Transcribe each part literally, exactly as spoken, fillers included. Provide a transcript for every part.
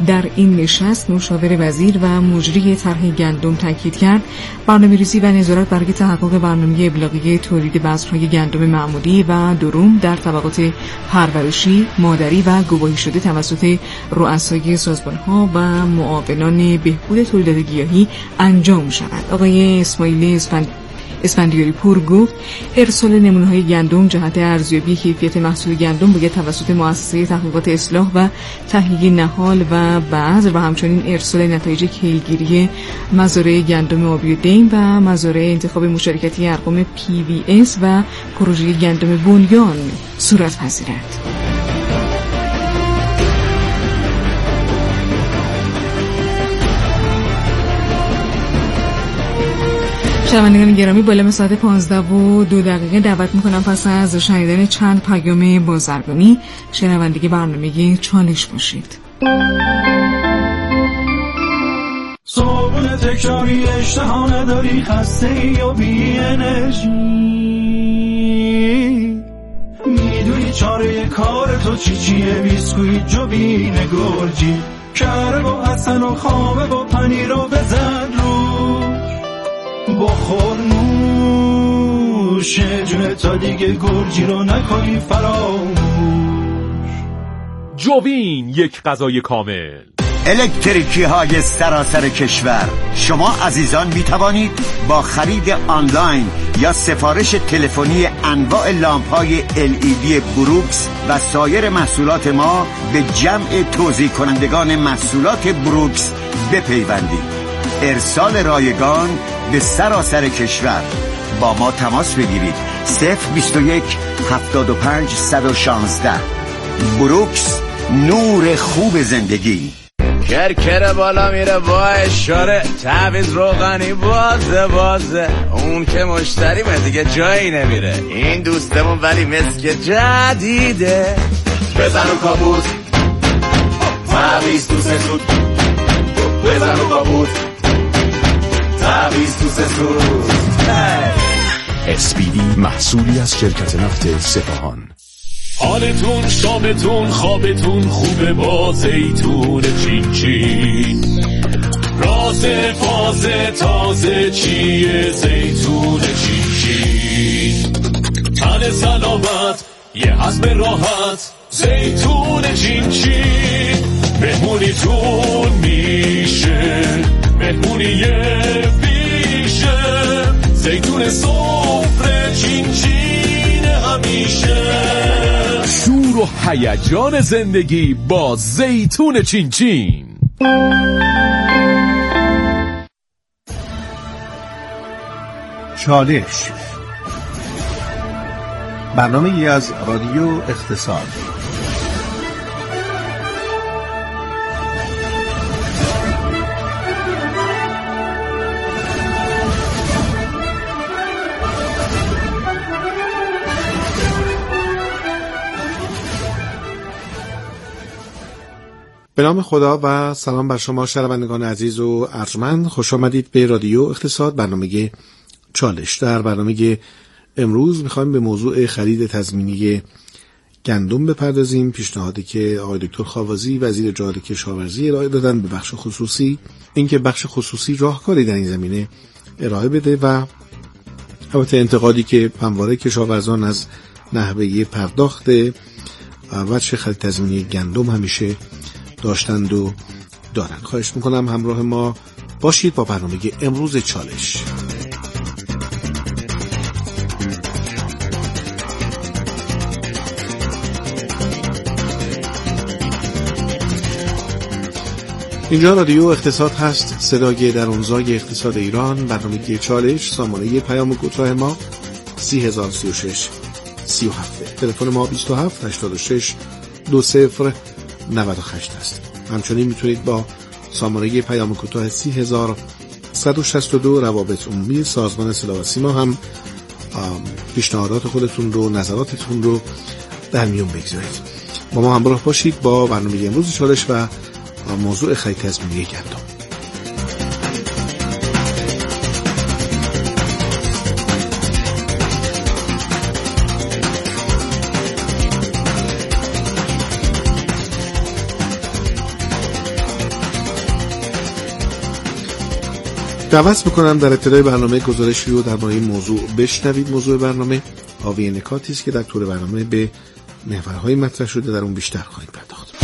در این نشست مشاور وزیر و مجری طرح گندم تاکید کرد برنامه‌ریزی و نظارت برای تحقق برنامه ابلاغی تولید بذرهای گندم معمولی و دروم در طبقات پرورشی، مادری و گواهی شده توسط رؤسای سازمان‌ها و معاونان بهبود تولیدات گیاهی انجام شود. آقای اسماعیل اسفند اسفندیاری پور گفت ارسال نمونه‌های گندم جهت ارزیابی کیفیت محصول گندم باید توسط مؤسسه تحقیقات اصلاح و تهیه نهال و بذر و همچنین ارسال نتایج کیلگیری مزارع گندم آبی و دیم و مزارع انتخاب مشارکتی ارقام پی وی اس و پروژه گندم بنیان صورت پذیرد. شنوندگان گرامی، بالا ساعت پانزده و دو دقیقه دعوت میکنم پس از شنیدن چند پیام بازرگانی شنوندگی برنامه چالش باشید. صبحونه تکراری اشتها نداری، خسته ای و بی انرژی، میدونی چاره کار تو چی چیه؟ بیسکویت جوبین گرجی، کره و حسن و خامه و پنیر رو بزن روش، بخور نوش جونه تا دیگه گرجی رو نکنی فراموش. جوبین، یک غذای کامل. الکتریکی های سراسر کشور، شما عزیزان می توانید با خرید آنلاین یا سفارش تلفنی انواع لامپ های ال ای دی بروکس و سایر محصولات ما به جمع توزیع کنندگان محصولات بروکس بپیوندید. ارسال رایگان به سراسر کشور. با ما تماس بگیرید صفر بیست و یک هفتاد و پنج صد و شانزده. بروکس، نور خوب زندگی. کرکره بالا میره با اشاره، تعویض روغنی بازه بازه، اون که مشتریمه دیگه جایی نمیره، این دوستمون ولی مسک جدیده. بزن و کابوس تعویض تو سه سود، بزن و کابوس تعویض تو سه سود. اس پی دی محصولی از شرکت نفت سپاهان. حالتون، شامتون، خوابتون خوبه با زیتون چین چین، رازه فازه تازه چیه زیتون چین چین، تن سلامت یه هضم راحت زیتون چین چین، مهمونیتون میشه مهمونی بیشه، زیتون سفره چین چین همیشه. شور و هیجان زندگی با زیتون چین چین. چالش، برنامه ای از رادیو اقتصاد. به نام خدا و سلام بر شما شنوندگان عزیز و ارجمند. خوش آمدید به رادیو اقتصاد، برنامه چالش. در برنامه امروز میخوایم به موضوع خرید تضمینی گندم بپردازیم. پیشنهادی که آقای دکتر خاوازی وزیر جهاد کشاورزی ارائه دادن به بخش خصوصی، اینکه بخش خصوصی راهکاری در این زمینه ارائه بده و البته انتقادی که همواره کشاورزان از نحوه پرداخت وجه خرید تضمینی گندم همیشه داشتند و دارن. خواهش میکنم همراه ما باشید با برنامه امروز چالش. اینجا رادیو اقتصاد هست، صدای درونزای اقتصاد ایران. برنامه چالش، سامانه پیام کوتاه ما سی هزار سی و شش سی و هفت، تلفن ما بیست و هفت هشتاد و شش دو صفر نود و هشت است. همچنین میتونید با سامانه پیام کوتاه سی هزار صد و شصت و دو روابط عمومی سازمان صدا و سیما هم پیشنهادات خودتون رو، نظراتتون رو در میون بگذارید. با ما همراه باشید با برنامه امروز چالش و موضوع خرید تضمینی گندم. دعوت میکنم در ابتدای برنامه گزارشی رو در مورد موضوع بشنوید. موضوع برنامه حاوی نکاتی است که در طول برنامه به محورهای مطرح شده در اون بیشتر خواهیم پرداخت.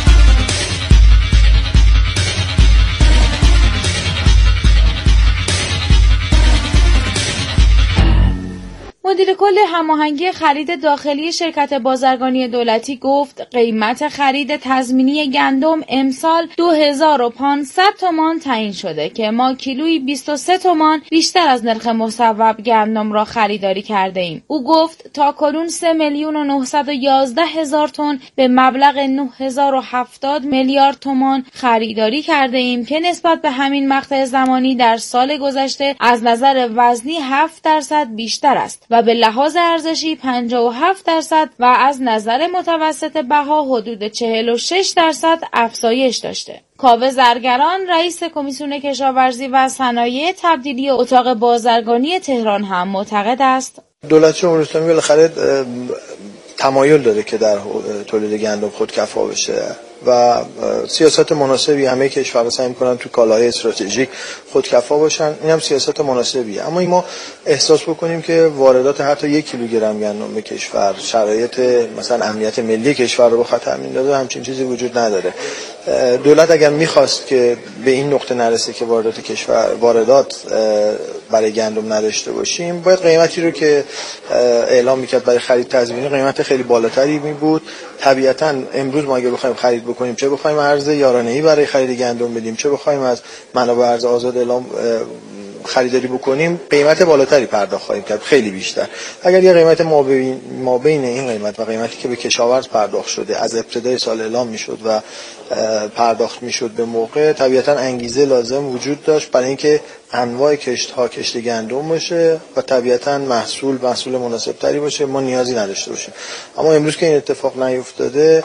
مدیر کل هماهنگی خرید داخلی شرکت بازرگانی دولتی گفت قیمت خرید تضمینی گندم امسال دو هزار و پانصد تومان تعیین شده که ما کیلویی بیست و سه تومان بیشتر از نرخ مصوب گندم را خریداری کرده ایم. او گفت تا کنون سه میلیون و نهصد و یازده هزار تن به مبلغ نه هزار و هفتاد میلیارد تومان خریداری کرده ایم که نسبت به همین مقطع زمانی در سال گذشته از نظر وزنی هفت درصد بیشتر است و به لحاظ ارزشی پنجاه و هفت درصد و از نظر متوسط بها حدود چهل و شش درصد افزایش داشته. کاوه زرگران رئیس کمیسیون کشاورزی و صنایع تبدیلی اتاق بازرگانی تهران هم معتقد است دولت جمهوری اسلامی بالاخره تمایل داره که در تولید گندم خودکفا بشه و سیاست مناسبی همه کشورها سعی می‌کنن تو کالاهای استراتژیک خودکفا باشن. این هم سیاست مناسبیه، اما ما احساس بکنیم که واردات حتی یک کیلوگرم گندم به کشور شرایط مثلا امنیت ملی کشور رو به خطر میندازه، همچین چیزی وجود نداره. دولت اگر می‌خواست که به این نقطه نرسه که واردات کشور واردات برای گندم نداشته باشیم، باید قیمتی رو که اعلام می‌کرد برای خرید تضمینی قیمت خیلی بالاتری می بود. طبیعتاً امروز ما اگه بخوایم خرید بکنیم، چه بخوایم ارز یارانه‌ای برای خرید گندم بدیم، چه بخوایم از منابع ارز آزاد اعلام خریداری بکنیم، قیمت بالاتری پرداخت خواهیم کرد، خیلی بیشتر. اگر یه قیمت مابین مابین این قیمت و قیمتی که به کشاورز پرداخت شده از ابتدای سال اعلام میشد و پرداخت میشد به موقع، طبیعتاً انگیزه لازم وجود داشت برای اینکه انواع کشت ها کشت گندم باشه و طبیعتاً محصول محصول مناسب تری باشه، ما نیازی نداشته باشیم. اما امروز که این اتفاق نیفتاده،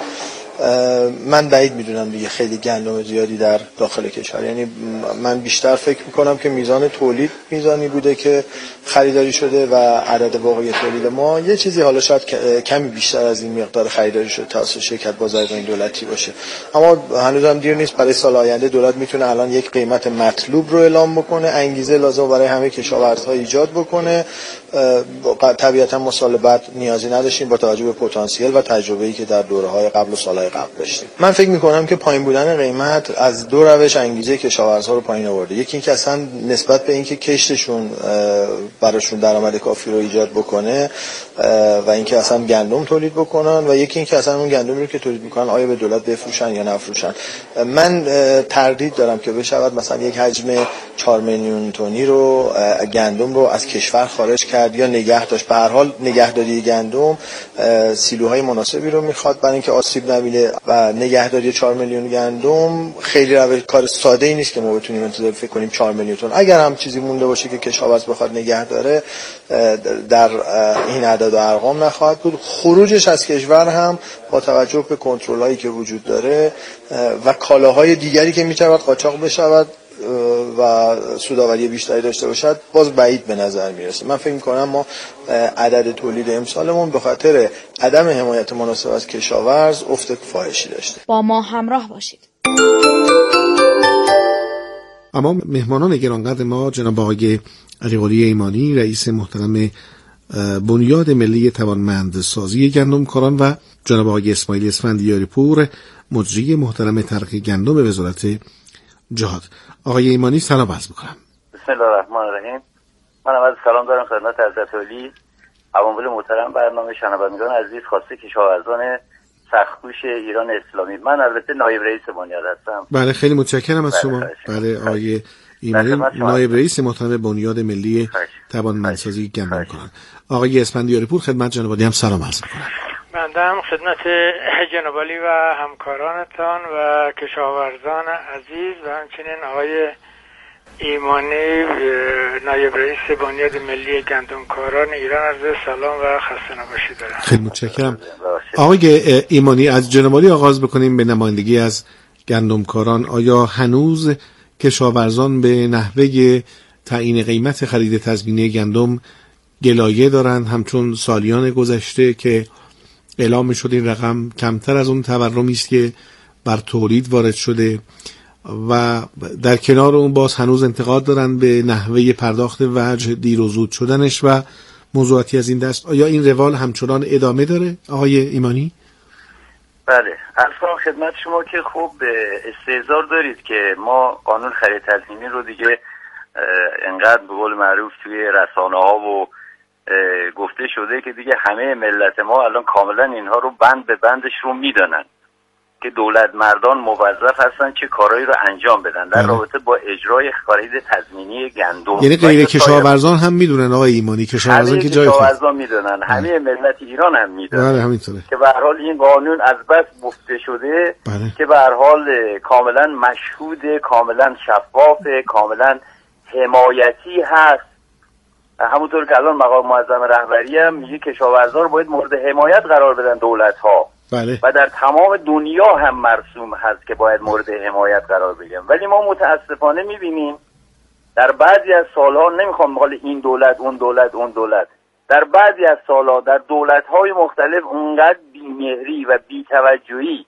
من بعید میدونم دیگه خیلی گندم زیادی در داخل کشور، یعنی من بیشتر فکر میکنم که میزان تولید میزانی بوده که خریداری شده و عدد واقعی تولید ما یه چیزی حالا شاید کمی بیشتر از این مقدار خریداری شده توسط شرکت بازرگانی دولتی باشه. اما هنوزم دیر نیست، برای سال آینده دولت میتونه الان یک قیمت مطلوب رو اعلام بکنه، انگیزه لازم برای همه کشاورزها ایجاد بکنه. طبیعتا ما سال بعد نیازی نداشتیم با توجه به پتانسیل و تجربه‌ای که در دوره‌های قبل و سال‌های قبل داشتیم. من فکر می‌کنم که پایین بودن قیمت از دو روش انگیزه کشاورزها رو پایین آورده. یکی اینکه اصلا نسبت به اینکه کشتشون براشون درآمد کافی رو ایجاد بکنه و اینکه اصلا گندم تولید بکنن، و یکی اینکه اصلا اون گندمی رو که تولید می‌کنن آیا به دولت بفروشن یا نفروشن. من تردید دارم که بشود مثلا یک حجم چهار میلیون تنی رو گندم رو از کشور خارج کرد یا نگه داشت. به هر حال نگهداری گندم سیلوهای مناسبی رو میخواد برای اینکه آسیب نبینه و نگهداری چهار میلیون گندم خیلی روش کار ساده ای نیست که ما بتونیم انتظار فکر کنیم چهار میلیون تن. اگر هم چیزی مونده باشه که کشاورز بخواد نگه داره، در این اعداد و ارقام نخواهد بود. خروجش از کشور هم با توجه به کنترل‌هایی که وجود داره و کالاهای دیگری که میتواند قاچاق بشود و سودآوری بیشتری داشته باشد، باز بعید به نظر میرسه. من فکر میکنم ما عدد تولید امسالمون به خاطر عدم حمایت مناسب از کشاورز افت فاحشی داشته. با ما همراه باشید. اما مهمانان گرانقدر ما جناب آقای علیقلی ایمانی، رئیس محترم بنیاد ملی توانمندسازی گندمکاران، و جناب آقای اسماعیل اسفندیاری پور، مجری محترم ترقی گندم وزارت جهاد. آقای ایمانی سلام عرض می‌کنم. بسم الله الرحمن الرحیم. من اول سلام دارم خدمت حضرت علی، عوامل محترم برنامه، شنوندگان عزیز، خاصه کشاورزان سخت‌کوش ایران اسلامی. من البته نایب رئیس بنیاد هستم. بله خیلی متشکرم از شما. بله آقای ایمانی نایب رئیس محترم بنیاد ملی توانمندسازی گندمکاران. آقای اسفندیاری پور خدمت جناب علی هم سلام عرض می‌کنم. بنده هم خدمت جناب علی و همکارانتان و کشاورزان عزیز و همچنین آقای ایمانی نایب رئیس بنیاد ملی گندمکاران ایران عرض سلام و خسته نباشید دارم. خیلی متشکرم. آقای ایمانی از جناب علی آغاز بکنیم به نمایندگی از گندمکاران. آیا هنوز کشاورزان به نحوه تعیین قیمت خرید تضمینی گندم گلایه دارند، همچون سالیان گذشته که اعلام شد این رقم کمتر از اون تورمی است که بر تولید وارد شده، و در کنار اون باز هنوز انتقاد دارن به نحوه پرداخت وجه دیر و زود شدنش و موضوعاتی از این دست. آیا این روال همچنان ادامه داره آقای ایمانی؟ بله، اصلا خدمت شما که خوب استحضار دارید که ما قانون خرید تضمینی رو دیگه انقدر به قول معروف توی رسانه ها و گفته شده که دیگه همه ملت ما الان کاملا اینها رو بند به بندش رو میدانن که دولت مردان موظف هستن چه کارهایی رو انجام بدن در رابطه با اجرای خرید تضمینی گندم. یعنی غیر کشاورزان هم میدونن آقای ایمانی؟ کشاورزان که جای خود کشاورزان میدونن، همه ملت ایران هم میدونن. بله همینطوره که به هر حال این قانون از بس گفته شده بله. که به هر حال کاملا مشهود، کاملا شفاف، کاملا حمایتی هست. همونطور که الان مقام معظم رهبری هم میگه کشاورزان رو باید مورد حمایت قرار بدن دولت ها. بله. و در تمام دنیا هم مرسوم هست که باید مورد حمایت قرار بگیرن. ولی ما متاسفانه میبینیم در بعضی از سالها، نمیخوام مقال این دولت اون دولت اون دولت، در بعضی از سالها در دولت‌های مختلف اونقدر بی‌مهری و بی‌توجهی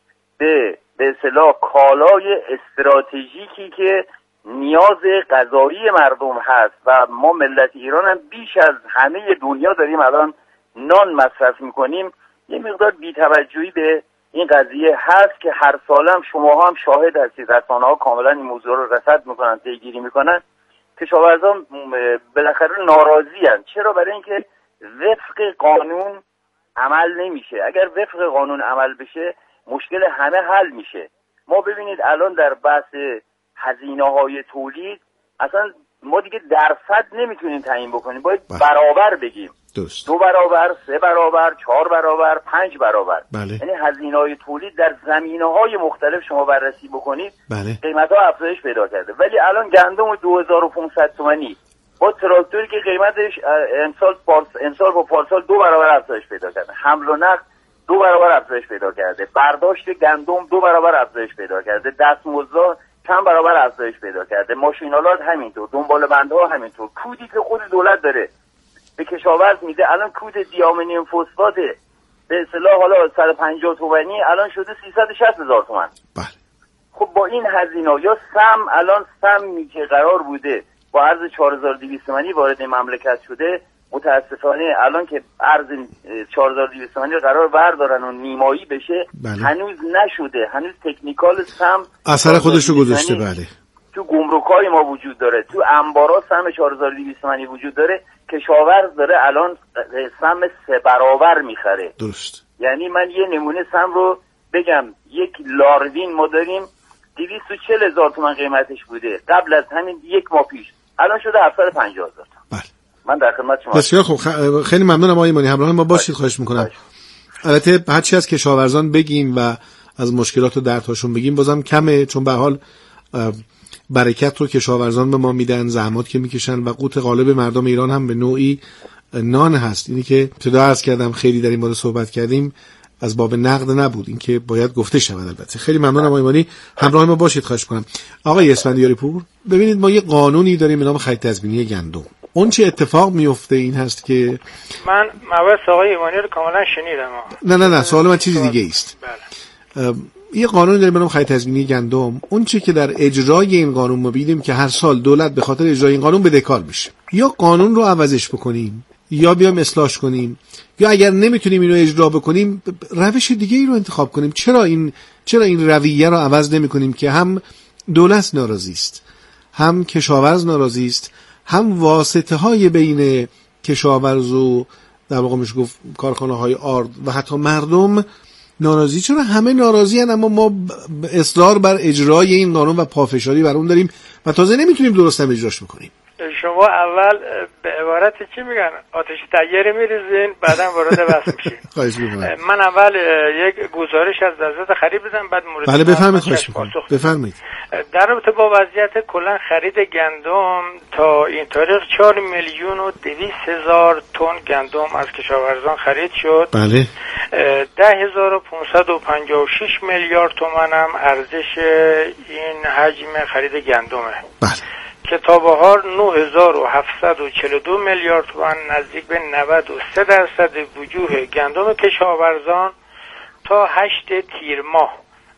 به به اصطلاح کالای استراتژیکی که نیاز غذایی مردم هست و ما ملت ایران هم بیش از همه دنیا داریم الان نان مصرف میکنیم، یه مقدار بی‌توجهی به این قضیه هست که هر سالم شما هم شاهد هستید، رسانه ها کاملا این موضوع رو رصد میکنن، پیگیری میکنن. کشاورزان بالاخره ناراضی هستند. چرا؟ برای اینکه وفق قانون عمل نمیشه. اگر وفق قانون عمل بشه مشکل همه حل میشه. ما ببینید الان در بحث هزینه های تولید اصلا ما دیگه درصد نمیتونیم تعیین بکنیم، باید برابر بگیم. دوست. دو برابر، سه برابر، چهار برابر، پنج برابر. بله. یعنی هزینه های تولید در زمینه های مختلف شما بررسی بکنید بله. قیمت ها افزایش پیدا کرده. ولی الان گندم دو هزار و پانصد تومانی با تراکتوری که قیمتش امسال پارس امسال با پارسال دو برابر افزایش پیدا کرده، حمل و نقل دو برابر افزایش پیدا کرده، برداشت گندم دو برابر افزایش پیدا کرده، دستمزدها چند برابر افزایش پیدا کرده، ماشینالات همینطور، دنبال بندها همینطور. کودی که خود دولت داره به کشاورز میده، الان کود دیامینیم فسفات به اصطلاح حالا صد و پنجاه تومانی الان شده سیصد و شصت هزار تومان. بله. خب با این هزینه یا سم، الان سمی که قرار بوده با عرض چهار هزار و دویست تومانی وارد مملکت شده، متاسفانه الان که عرض چهار هزار و دویست تومانی قرار بردارن و نیمایی بشه بله. هنوز نشده، هنوز تکنیکال سم اثر خودش رو گذاشته. بله. تو گمرک‌های ما وجود داره، تو انبارا سم چهار هزار و دویست تومانی وجود داره، کشاورز داره الان سم سه برابر میخره. درست. یعنی من یه نمونه سم رو بگم، یک لاروین ما داریم دویست و چهل هزار تومان قیمتش بوده قبل از همین یک ماه پیش، الان شده هفتصد و پنجاه هزار تومان. بله. من در خدمت شما. بسیار خوب، خیلی ممنونم آقای ایمانی، همراه ما باشید. خواهش میکنم. البته هرچی از کشاورزان بگیم و از مشکلات و دردهاشون بگیم بازم کمه، چون به حال برکت رو کشاورزان به ما میدن، زحمات که میکشن و قوت غالب مردم ایران هم به نوعی نان هست. اینی که ابتدا عرض کردم خیلی در این باره صحبت کردیم از باب نقد نبود، این که باید گفته شود. البته خیلی ممنونم آقای ایمانی، همراه ما باشید. خواهش کنم. آقای اسفندیاری پور، ببینید ما یه قانونی داریم به نام خرید تضمینی گندم. اون چه اتفاق میفته این هست که من مبحث آقای ایمانی رو کاملا شنیدم. نه نه نه سوال من چیز دیگه است. بله. یه قانونی داریم به نام خرید تضمینی گندم. اون چه که در اجرای این قانون ما دیدیم که هر سال دولت به خاطر اجرای این قانون بدهکار میشه. یا قانون رو عوضش بکنیم یا بیام اصلاحش کنیم، یا اگر نمیتونیم اینو اجرا بکنیم روش دیگه ای رو انتخاب کنیم. چرا این چرا این رویه رو عوض نمی‌کنیم که هم دولت ناراضی است، هم کشاورز ناراضی است، هم واسطه‌های بین کشاورز و در واقع میشه گفت کارخانه‌های آرد و حتی مردم ناراضی؟ چرا همه ناراضی هستند اما ما اصرار بر اجرای این قانون و پافشاری بر اون داریم و تازه نمیتونیم درست هم اجراش بکنیم؟ شما اول به عبارت چی میگن آتش تیاره میریزین بعدم وارد بحث میشین. خواهش می‌کنم. من اول یک گزارش از وزارت خرید بدم بعد مورد بله بفرمایید. خواهش می‌کنم. بفرمایید. در رابطه با وضعیت کلا خرید گندم تا این تاریخ چهار میلیون و دویست هزار تن گندم از کشاورزان خرید شد. بله. ده هزار و پانصد و پنجاه و شش میلیارد تومان هم ارزش این حجم خرید گندمه. بله. که تا بهار نه هزار و هفتصد و چهل و دو میلیارد تومان، نزدیک به نود و سه درصد وجوه گندم کشاورزان تا هشت تیر ماه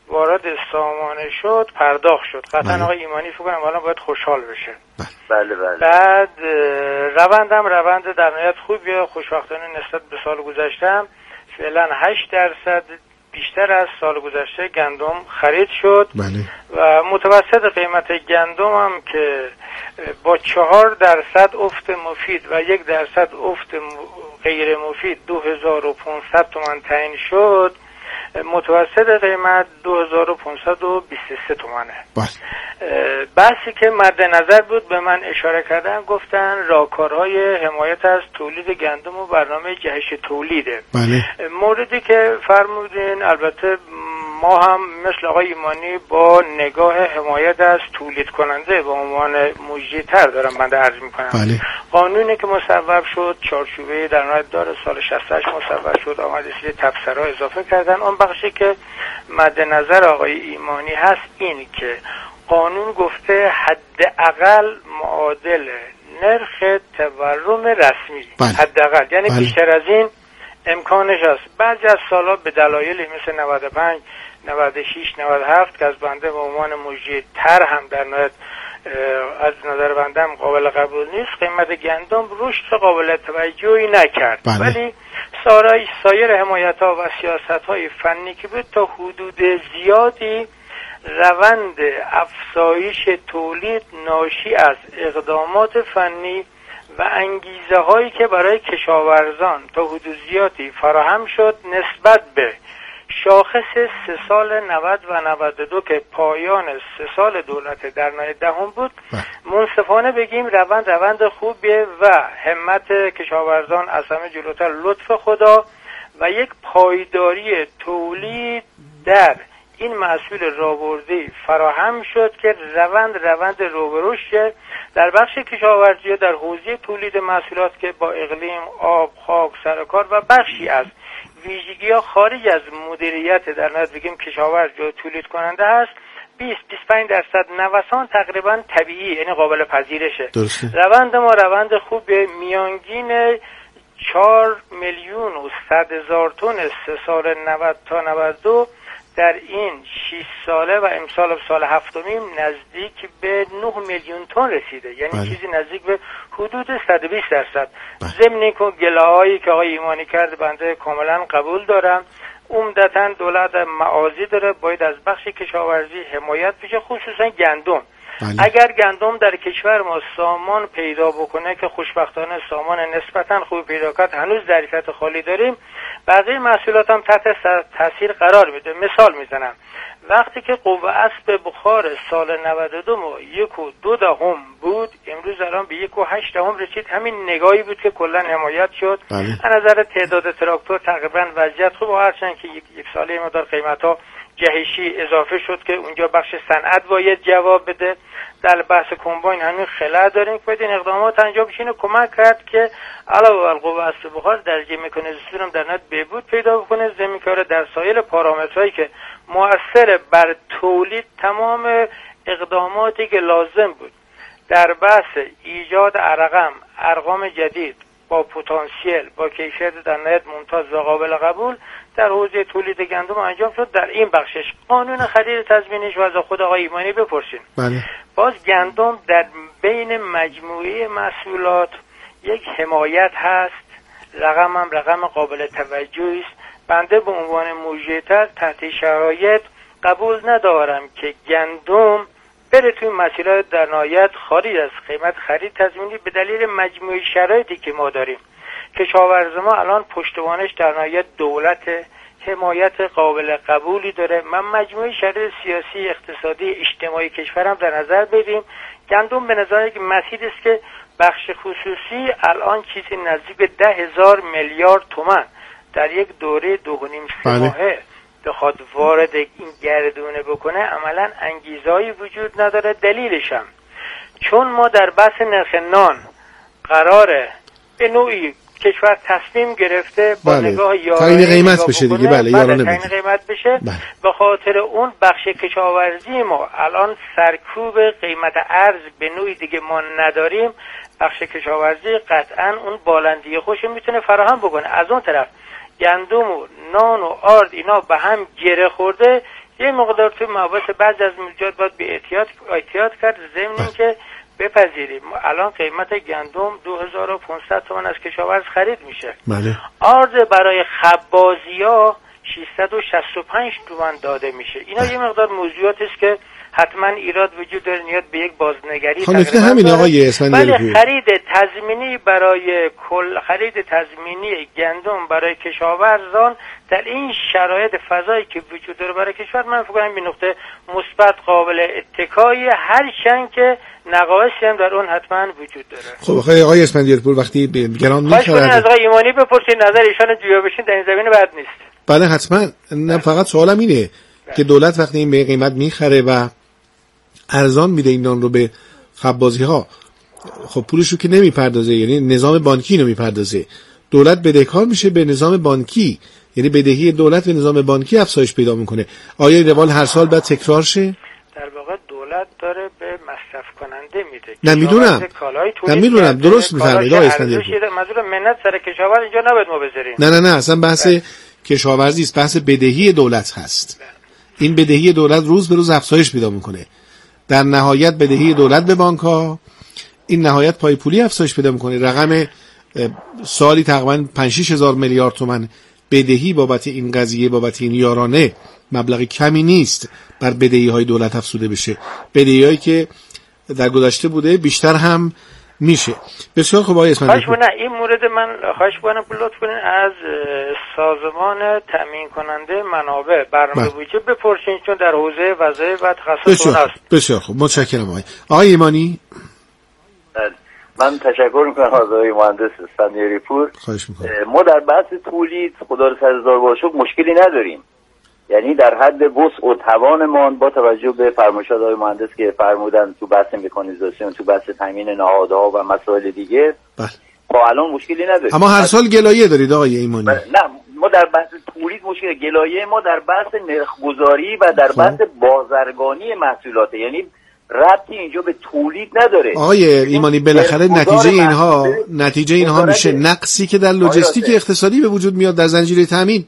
وارد سامانه شد پرداخت شد. قطعا آقای ایمانی فکر کنم الان باید خوشحال بشه. بله بله. بعد روندم روند در نهایت خوبیه، خوشبختانه نسبت به سال گذشتم فعلا هشت درصد بیشتر از سال گذشته گندم خرید شد. بله. و متوسط قیمت گندم هم که با چهار درصد افت مفید و یک درصد افت غیر مفید دو هزار و پانصد تومان تعیین شد، متوسط قیمت دو هزار و پانصد و بیست و سه تومانه. بحثی که مد نظر بود به من اشاره کردن، گفتن راهکارهای حمایت از تولید گندم و برنامه جهش تولیده. بله. موردی که فرمودین البته ما هم مثل آقای ایمانی با نگاه حمایت از تولید کننده به عنوان مجری تر دارم بنده عرض میکنم. بله. قانونی که مصوب شد چارچوبه در نهایت داره سال شصت و هشت مصوب شد، آمد سری تبصره‌ها اضافه کردن. اون بخشی که مد نظر آقای ایمانی هست این که قانون گفته حداقل معادل نرخ تورم رسمی. بله. حداقل یعنی بله. بیشتر از این امکانش هست. بعضی از سالا به دلایلی مثل نود و پنج، نود و شش، نود و هفت که از بنده به عنوان مجری تر هم در نهایت از نظر بنده هم قابل قبول نیست، قیمت گندم رشد قابل توجهی نکرد. بله. ولی سارای سایر حمایت‌ها و سیاست‌های فنی که بود تا حدود زیادی روند افزایش تولید ناشی از اقدامات فنی و انگیزه هایی که برای کشاورزان تا حدود زیادی فراهم شد نسبت به شاخص سه سال نود و نود و دو که پایان سه سال دولت در نهایت دهم بود. منصفانه بگیم روند روند خوبیه و همت کشاورزان از همه جلوتر لطف خدا و یک پایداری تولید در این محصول راوردی فراهم شد که روند روند رو به رشد در بخش کشاورزی در حوزه تولید محصولات که با اقلیم، آب، خاک سرکار و بخشی از ویژگی‌ها خارج از مدیریت در نظر بگیم کشاورز یا تولید کننده هست، بیست تا بیست و پنج درصد نوسان تقریبا طبیعی یعنی قابل پذیرشه. درسته. روند ما روند خوب میانگین چهار میلیون و صد هزار تن سه سال نود تا نود و دو در این شش ساله و امسال سال هفتمیم نزدیک به نه میلیون تن رسیده، یعنی بله. چیزی نزدیک به حدود صد و بیست درصد. ضمن که گله‌هایی که آقای ایمانی کرد بنده کاملا قبول دارم. عمدتاً دولت معاضی داره، باید از بخش کشاورزی حمایت بشه، خصوصا گندم. بله. اگر گندم در کشور ما سامان پیدا بکنه که خوشبختانه سامان نسبتاً خوب پیدا کرد، هنوز ظرفیت خالی داریم، بقیه محصولات هم تحت تاثیر قرار میده. مثال میزنم، وقتی که قوه اسب بخار سال نود و دو ما یک و دو دهم بود، امروز الان به یک و هشت دهم رسید. همین نگاهی بود که کلا حمایت شد. بله. از نظر تعداد تراکتور تقریبا وضعیت خوب، هرچند که یک, یک ساله مقدار قیمت‌ها جهشی اضافه شد که اونجا بخش صنعت باید جواب بده. در بحث کمباین همین خلأ داریم که باید این اقدامات انجام بشه. کمک کرد که علاوه بر قوه اسب بخار درجه مکانیزاسیون هم در نهایت بهبود پیدا بکنه، ضمن که در سایر پارامترهایی که مؤثر بر تولید تمام اقداماتی که لازم بود در بحث ایجاد ارقام ارقام جدید با پتانسیل با کیفیت در نهایت ممتاز و قابل قبول در حوزه تولید گندم انجام شد. در این بخشش قانون خرید تضمینیش و از خود آقای ایمانی بپرسین. بله. باز گندم در بین مجموعه محصولات یک حمایت هست، رقم هم رقم قابل توجهی است. بنده به عنوان مجری‌تر تحت شرایط قبول ندارم که گندم بره توی مسائل در نهایت خارج از قیمت خرید تضمینی به دلیل مجموعه شرایطی که ما داریم. کشاورز ما الان پشتوانش در نهایت دولت حمایت قابل قبولی داره. من مجموعه شرایط سیاسی، اقتصادی، اجتماعی کشورم در نظر بگیریم، گندم به نظر یک مسیری است که بخش خصوصی الان چیزی نزدیک به ده هزار میلیارد تومان در یک دوره دو و نیم سه ماهه بخواد وارد این گردونه بکنه، عملا انگیزه‌ای وجود نداره. دلیلش هم چون ما در بحث نرخ نان قراره به نوعی کشور تصمیم گرفته با بله. نگاه یارانه تعیین قیمت بشه دیگه. بله یارانه تعیین قیمت بشه. بله. به خاطر اون بخش کشاورزی ما الان سرکوب قیمت ارز به نوعی دیگه ما نداریم. بخش کشاورزی قطعا اون بالندی خوش میتونه فراهم بکنه. از اون طرف گندم و نان و آرد اینا به هم گره خورده، یه مقدار توی مباحث بعضی از موجودات باید به احتیاط احتیاط کرد، ضمن اینکه بپذیریم الان قیمت گندم دو هزار و پانصد تومان از کشاورز خرید میشه. بله. عرض برای خبازی‌ها ششصد و شصت و پنج تومان داده میشه. اینا یه مقدار موضوعاتی است که حتما ایراد وجود داره، نیاز به یک بازنگری تقریبا همین آقای اسفندیاری. ولی خرید تضمینی برای کل خرید تضمینی گندم برای کشاورزان در این شرایط فضایی که وجود داره برای کشور، من فکر کنم این نقطه مثبت قابل اتکایی، هرچند که نقایصی هم در اون حتما وجود داره. خب آقای آقای اسفندیاری پور وقتی گران می‌خرید از آقای ایمانی بپرسید، نظر ایشان جویا بشین در این زمینه بد نیست. بله حتما. نه فقط سوالم اینه بله. که دولت وقتی این به قیمت میخره و ارزان میده این نان رو به خبازی ها، خب پولشو که نمیپردازه، یعنی نظام بانکی رو میپردازه، دولت بدهکار میشه به نظام بانکی، یعنی بدهی دولت به نظام بانکی افزایش پیدا میکنه. آیا این روال هر سال باید تکرار شه؟ در واقع دولت داره به مصرف کننده میده. نه میدونم نه میدونم درست میفرمایید آقای اسفندیاری. منظور منت سر کشاورز اینجا نباید ما بذاریم. نه نه نه اصلا بحث کشاورزی است، بحث بدهی دولت هست. این بدهی دولت روز به روز افزایش پیدا میکنه، در نهایت بدهی دولت به بانک ها این نهایت پای پولی افزایش پیدا میکنه. رقم سالی تقریبا پنج شش هزار میلیارد تومان بدهی بابت این قضیه، بابت این یارانه مبلغ کمی نیست بر بدهی های دولت افزوده بشه. بدهی هایی که در گذشته بوده بیشتر هم میشه. بسیار خوب آقای اسفندیاری. خواهش این مورد من خواهش می‌کنم لطف کنین از سازمان تامین کننده منابع برنامه بودجه بپرسین، چون در حوزه وظایف و تخصص اون است. بسیار خوب متشکرم آقای آقای ایمانی. من تشکر میکنم از آقای مهندس اسفندیاری پور. خواهش میکنم. ما در بحث تولید خدا رو سرزدار باشه مشکلی نداریم، یعنی در حد وسع و توانمان با توجه به فرمایشات آقای مهندس که فرمودن تو بحث مکانیزاسیون، تو بحث تامین نهادها و مسائل دیگه، بله با الان مشکلی نداریم. اما هر سال گلایه دارید آقای ایمانی؟ نه ما در بحث تولید مشکل گلایه ما در بحث نرخ‌گذاری و در بحث بازرگانی محصولات، یعنی ربطی اینجا به تولید نداره. آقای ایمانی بالاخره نتیجه اینها نتیجه اینها میشه نقصی که در لوجستیک اقتصادی به وجود میاد در زنجیره تامین.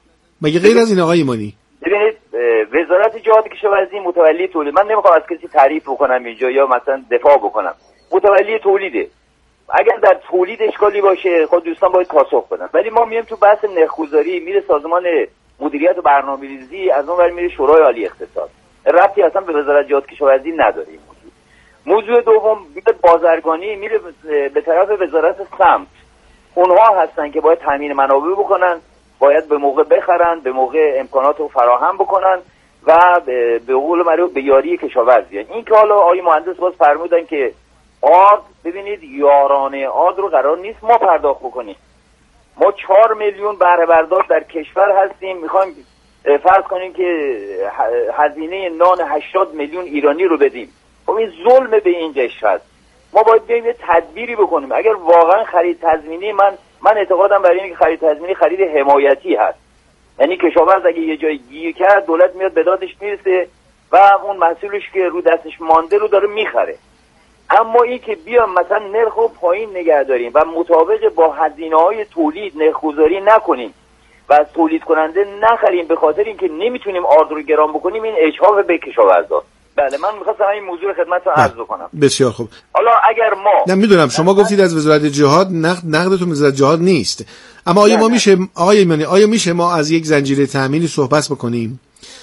مگه غیر از این آقای ایمانی؟ ببینید وزارت جهاد کشاورزی متولی تولید، من نمیخوام از کسی تعریف بکنم اینجا یا مثلا دفاع بکنم، متولی تولیده. اگر در تولید اشکالی باشه خود دوستان باید پاسخ بدن، ولی ما میایم تو بحث نرخ‌گذاری، میره سازمان مدیریت و برنامه‌ریزی، از اون ور میره شورای عالی اقتصاد، ربطی اصلا به وزارت جهاد کشاورزی نداره. موضوع دوم میره بازرگانی، میره به طرف وزارت سمت، اونها هستن که باید تامین منابع بکنن، باید به موقع بخرن، به موقع امکانات رو فراهم بکنن و به قول معروف به یاری کشاورزی. این که حالا آقای مهندس باز فرمودن که آرد، ببینید یارانه آرد رو قرار نیست ما پرداخت بکنیم. ما چهار میلیون بهره بردار در کشور هستیم، میخوایم فرض کنیم که هزینه نان هشتاد میلیون ایرانی رو بدیم. خب این ظلم به این جشن هست. ما باید بیایم یه تدبیری بکنیم. اگر واقعا خرید تضمینی، من من اعتقادم برای اینه که خرید تضمینی خرید حمایتی هست، یعنی کشاورز اگه یه جای گیر کرد دولت میاد به دادش میرسه و اون محصولش که رو دستش مانده رو داره میخره. اما این که بیام مثلا نرخ رو پایین نگه داریم و مطابق با هزینه‌های تولید نرخ‌گذاری نکنیم و از تولید کننده نخریم به خاطر اینکه نمیتونیم آرد رو گران بکنیم، این اجحاف به کشاورزا. بله من می‌خواستم این موضوع خدمتتون عرض کنم. بسیار خوب. حالا اگر ما نه میدونم شما گفتید از وزارت جهاد، نقد نقدتون وزارت جهاد نیست، اما آیا ما میشه آقای ایمانی آیا میشه ما از یک زنجیره تامینی صحبت بکنیم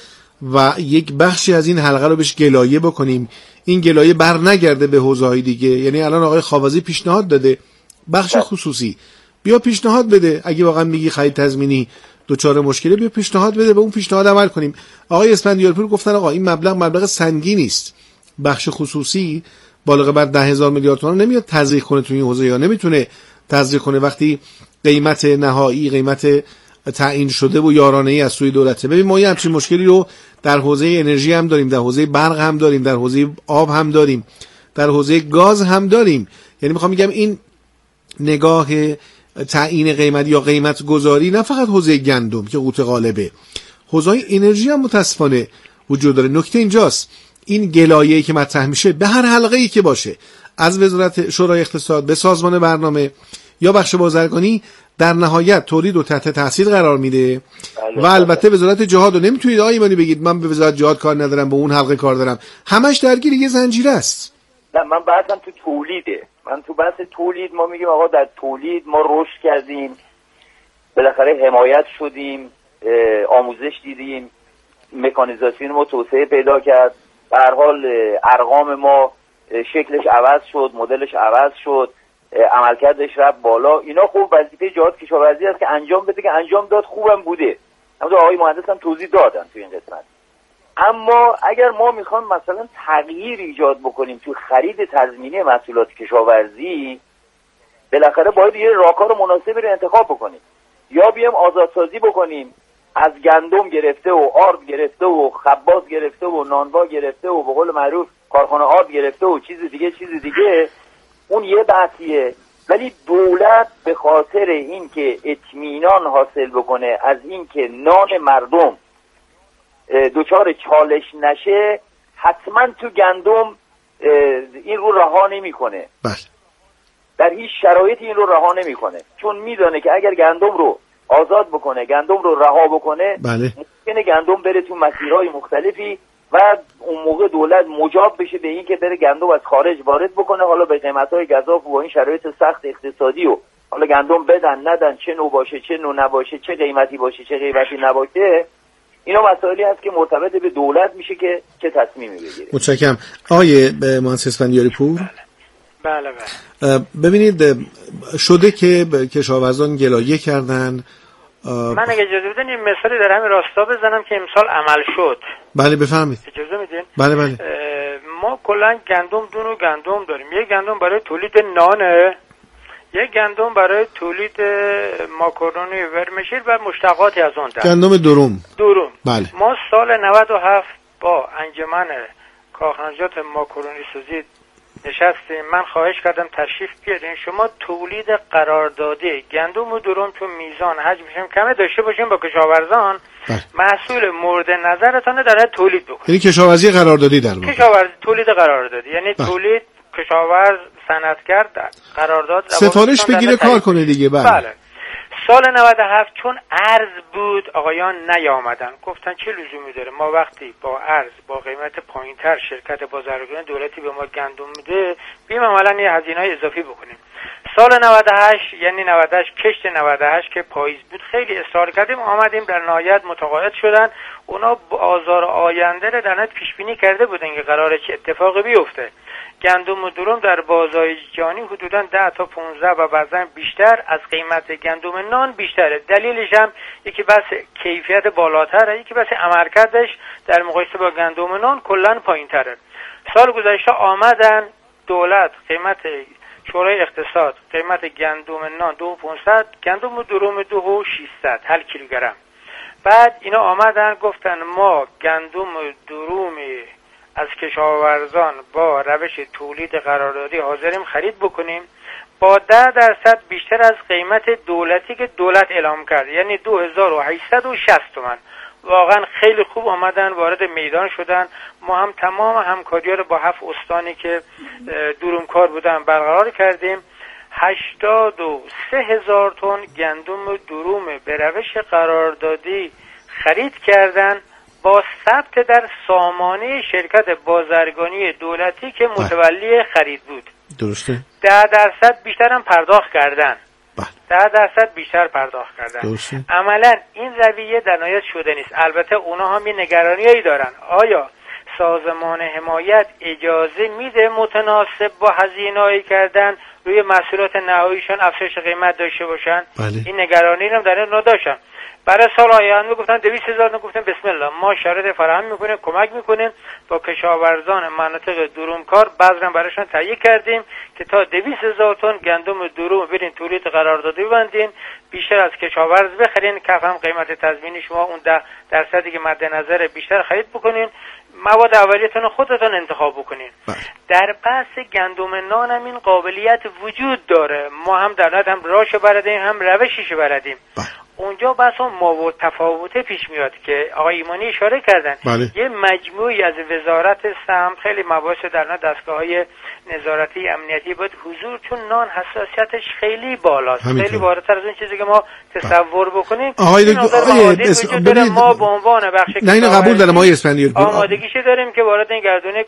و یک بخشی از این حلقه رو بهش گلایه بکنیم، این گلایه بر نگرده به حوزه‌های دیگه؟ یعنی الان آقای خاوزی پیشنهاد داده بخش خصوصی بیا پیشنهاد بده، اگه واقعا میگی خرید تضمینی دوچار مشکلی بیا پیشنهاد بده، به اون پیشنهاد عمل کنیم. آقای اسفندیاری پور گفتن آقا این مبلغ مبلغ سنگینی است، بخش خصوصی بالغ بر ده هزار میلیارد تومان نمیاد تزریق کنه تو این حوزه، یا نمیتونه تزریق کنه وقتی قیمت نهایی، قیمت تعیین شده و یارانه‌ای از سوی دولته. ببین ما یه همچین مشکلی رو در حوزه انرژی هم داریم، در حوزه برق هم داریم، در حوزه آب هم داریم، در حوزه گاز هم داریم. یعنی میخوام بگم این نگاه تعیین قیمت یا قیمت گذاری نه فقط حوزه گندم که قوت غالبه، حوزه انرژی هم متاسفانه وجود داره. نکته اینجاست این گلایه‌ای که مطرح میشه به هر حلقه‌ای که باشه، از وزارت شورای اقتصاد به سازمان برنامه یا بخش بازرگانی در نهایت تولید و تحت تاثیر قرار میده و البته وزارت جهاد رو نمیتونید آقای ایمانی بگید من به وزارت جهاد کار ندارم، به اون حلقه کار دارم، همش درگیر یه زنجیره است. نه من بحثم تو تولیده. من تو بحث تولید ما میگیم آقا در تولید ما رشد کردیم، بالاخره حمایت شدیم، آموزش دیدیم، مکانیزاسیون ما توسعه پیدا کرد، به هر حال ارقام ما شکلش عوض شد، مدلش عوض شد، عملکردش رفت بالا. اینا خوب وظیفه جهاد کشاورزی است که انجام بده، که انجام داد، خوبم بوده. همونطور آقای مهندس هم توضیح دادن تو این قسمت. اما اگر ما میخوام مثلا تغییر ایجاد بکنیم تو خرید تضمینی محصولات کشاورزی، بالاخره باید یه راهکار مناسبی رو انتخاب بکنیم. یا بیام آزادسازی بکنیم از گندم گرفته و آرد گرفته و خباز گرفته و نانوا گرفته و به قول معروف کارخانه آرد گرفته و چیز دیگه چیز دیگه، اون یه بحثیه. ولی دولت به خاطر اینکه اطمینان حاصل بکنه از اینکه نان مردم دوچار چالش نشه، حتما تو گندم این رو رها نمیکنه. بله. در هیچ شرایطی این رو رها نمیکنه، چون میدونه که اگر گندم رو آزاد بکنه، گندم رو رها بکنه، بله. ممکنه گندم بره تو مسیرهای مختلفی و اون موقع دولت مجاب بشه به این که بره گندم از خارج وارد بکنه، حالا به قیمت‌های گزاف و این شرایط سخت اقتصادی و حالا گندم بدن ندن، چه نوع باشه چه نوع نباشه، چه قیمتی باشه چه قیمتی نباشه، اینا مسائلی هست که مرتبط به دولت میشه که چه تصمیمی بگیره. متشکرم. آقای مهندس اسفندیاری پور. بله بله. ببینید شده که کشاورزان گلایه کردن. من اگه اجازه بدین این مثالی در همین راستا بزنم که امسال عمل شد. بله بفرمایید. اجازه میدین؟ بله بله. ما کلا گندم دو نوع گندم داریم. یک گندم برای تولید نانه، یک گندم برای تولید ماکارونی ورمیشل و مشتقاتی از اون. گندم دروم. دروم. بله. ما سال نود و هفت با انجمن کارخانجات ماکارونی سازی نشستیم. من خواهش کردم تشریف بیارین شما تولید قراردادی گندم و دروم تو میزان حجمش کمه داشته باشین با کشاورزان. بله. محصول مورد نظرتان در تولید بکنید. یعنی کشاورزی قراردادی در واقع. کشاورزی تولید قراردادی یعنی بله. تولید کشاورز صنعتگر در قرارداد سفارش بگیره کار کنه دیگه. بله. بله. سال نود و هفت چون ارز بود آقایان نیامدن، گفتن چه لزومی داره ما وقتی با ارز با قیمت پایینتر شرکت بازرگانی دولتی به ما گندم میده بیم عملا یه هزینه‌های اضافی بکنیم. سال نود و هشت یعنی نود و هشت کشت نود و هشت که پاییز بود خیلی اصرار کردیم، آمدیم در نهایت متقاعد شدن. اونا آذار آینده رو در نهایت پیش بینی کرده بودن که قراره چه اتفاقی بیفته. گندم و دروم در بازار جهانی حدوداً ده تا پانزده و بعضا بیشتر از قیمت گندم نان بیشتره. دلیلش هم یکی بس کیفیت بالاتره، یکی بس عملکردش در مقایسه با گندم نان کلاً پایینتره. سال گذشته آمدن دولت قیمت شورای اقتصاد قیمت گندم نان دو و پونصد، گندم و دروم دو و شیصد هر کیلوگرم. بعد اینا آمدن گفتن ما گندم و دروم از کشاورزان با روش تولید قراردادی حاضریم خرید بکنیم با ده درصد بیشتر از قیمت دولتی که دولت اعلام کرد، یعنی دو هزار و هشتصد و شصت تومان. واقعا خیلی خوب آمدن وارد میدان شدن. ما هم تمام همکاری‌ها رو با هفت استانی که درومکار بودن برقرار کردیم. هشتاد و سه هزار تن گندم و دروم به روش قراردادی خرید کردن با ثبت در سامانه شرکت بازرگانی دولتی که متولی خرید بود. درسته. ده درصد بیشتر هم پرداخت کردن. ده درصد بیشتر پرداخت کردن. درسته. عملا این رویه در نهایت شده نیست. البته اونا هم یه نگرانیایی دارن. آیا سازمان حمایت اجازه میده متناسب با هزینه‌ای کردن روی محصولات نهاییشون افزایش قیمت داشته باشن؟ بله. این نگرانی رو در این داشتن. برای سال آینده گفتن دویست هزار، گفتن بسم الله ما شرایط فراهم میکنیم، کمک میکنیم با کشاورزان مناطق درومکار بذرم براشون تهیه کردیم که تا دویست هزار تن گندم دروم برین تولید قراردادی ببندین، بیشتر از کشاورز بخرین، کف هم قیمت تضمینی شما اون ده درصدی که مد نظر بیشتر خرید بکنین، مواد اولیه‌تون خودتون انتخاب بکنین. بله. در بحث گندم نان هم این قابلیت وجود داره. ما هم در نهایت هم راهشو بلدیم هم روششو بلدیم. بله. اونجا بس ما و تفاوته پیش میاد که آقای ایمانی اشاره کردن. بله. یه مجموعی از وزارت سمت خیلی مباحث در نه دستگاه‌های نظارتی امنیتی باید حضور، چون نان حساسیتش خیلی بالاست، همینطور. خیلی بالاتر از اون چیزی که ما تصور بکنیم. آقای این نظر معادل وجود داره. ما به عنوان بخش نه اینو قبول دارم آقای اسفندیاری، آمادگیش داریم که وارد این گردونه